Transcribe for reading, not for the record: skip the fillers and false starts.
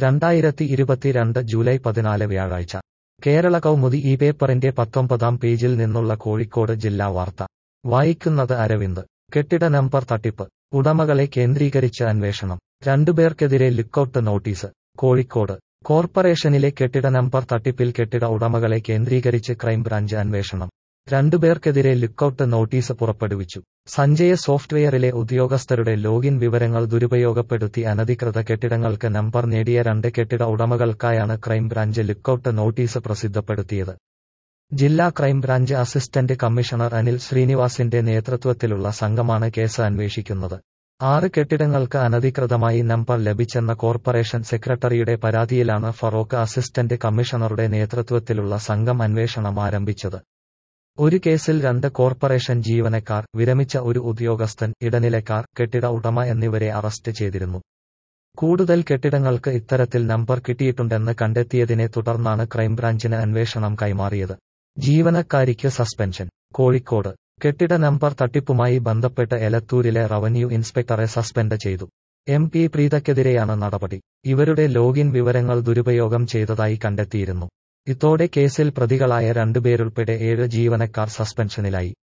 2022 July 14 വ്യാഴാഴ്ച കേരള കൗമുദി ഈ പേപ്പറിന്റെ 19-ാം പേജിൽ നിന്നുള്ള കോഴിക്കോട് ജില്ലാ വാർത്ത വായിക്കുന്നത് അരവിന്ദ്. കെട്ടിട നമ്പർ തട്ടിപ്പ് ഉടമകളെ കേന്ദ്രീകരിച്ച് അന്വേഷണം. രണ്ടുപേർക്കെതിരെ ലുക്കൌട്ട് നോട്ടീസ്. കോഴിക്കോട് കോർപ്പറേഷനിലെ കെട്ടിട നമ്പർ തട്ടിപ്പിൽ കെട്ടിട ഉടമകളെ കേന്ദ്രീകരിച്ച് ക്രൈംബ്രാഞ്ച് അന്വേഷണം. രണ്ടുപേർക്കെതിരെ ലുക്കൌട്ട് നോട്ടീസ് പുറപ്പെടുവിച്ചു. സഞ്ജയ സോഫ്റ്റ്വെയറിലെ ഉദ്യോഗസ്ഥരുടെ ലോഗിൻ വിവരങ്ങൾ ദുരുപയോഗപ്പെടുത്തി അനധികൃത കെട്ടിടങ്ങൾക്ക് നമ്പർ നേടിയ 2 കെട്ടിട ഉടമകൾക്കായാണ് ക്രൈംബ്രാഞ്ച് ലുക്കൌട്ട് നോട്ടീസ് പ്രസിദ്ധപ്പെടുത്തിയത്. ജില്ലാ ക്രൈംബ്രാഞ്ച് അസിസ്റ്റന്റ് കമ്മീഷണർ അനിൽ ശ്രീനിവാസിന്റെ നേതൃത്വത്തിലുള്ള സംഘമാണ് കേസ് അന്വേഷിക്കുന്നത്. 6 കെട്ടിടങ്ങൾക്ക് അനധികൃതമായി നമ്പർ ലഭിച്ചെന്ന കോർപ്പറേഷൻ സെക്രട്ടറിയുടെ പരാതിയിലാണ് ഫറോക്ക് അസിസ്റ്റന്റ് കമ്മീഷണറുടെ നേതൃത്വത്തിലുള്ള സംഘം അന്വേഷണം ആരംഭിച്ചത്. ഒരു കേസിൽ 2 കോർപ്പറേഷൻ ജീവനക്കാർ, വിരമിച്ച ഒരു ഉദ്യോഗസ്ഥൻ, ഇടനിലക്കാർ, കെട്ടിട ഉടമ എന്നിവരെ അറസ്റ്റ് ചെയ്തിരുന്നു. കൂടുതൽ കെട്ടിടങ്ങൾക്ക് ഇത്തരത്തിൽ നമ്പർ കിട്ടിയിട്ടുണ്ടെന്ന് കണ്ടെത്തിയതിനെ തുടർന്നാണ് ക്രൈംബ്രാഞ്ചിന് അന്വേഷണം കൈമാറിയത്. ജീവനക്കാരിക്ക് സസ്പെൻഷൻ. കോഴിക്കോട് കെട്ടിട നമ്പർ തട്ടിപ്പുമായി ബന്ധപ്പെട്ട് എലത്തൂരിലെ റവന്യൂ ഇൻസ്പെക്ടറെ സസ്പെൻഡ് ചെയ്തു. MP പ്രീതയ്ക്കെതിരെയാണ് നടപടി. ഇവരുടെ ലോഗിൻ വിവരങ്ങൾ ദുരുപയോഗം ചെയ്തതായി കണ്ടെത്തിയിരുന്നു. ഇതോടെ കേസിൽ പ്രതികളായ 2 പേരുൾപ്പെടെ 7 ജീവനക്കാർ സസ്പെൻഷനിലായി.